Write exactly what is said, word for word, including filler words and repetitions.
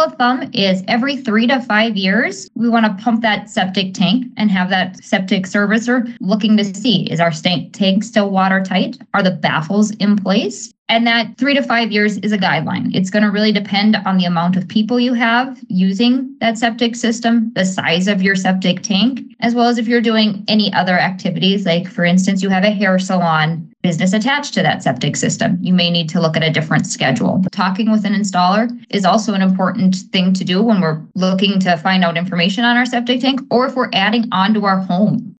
of thumb is every three to five years, we want to pump that septic tank and have that septic servicer looking to see, is our stank tank still watertight? Are the baffles in place? And that three to five years is a guideline. It's going to really depend on the amount of people you have using that septic system, the size of your septic tank, as well as if you're doing any other activities. Like, for instance, you have a hair salon business attached to that septic system. You may need to look at a different schedule. Talking with an installer is also an important thing to do when we're looking to find out information on our septic tank, or if we're adding onto our home.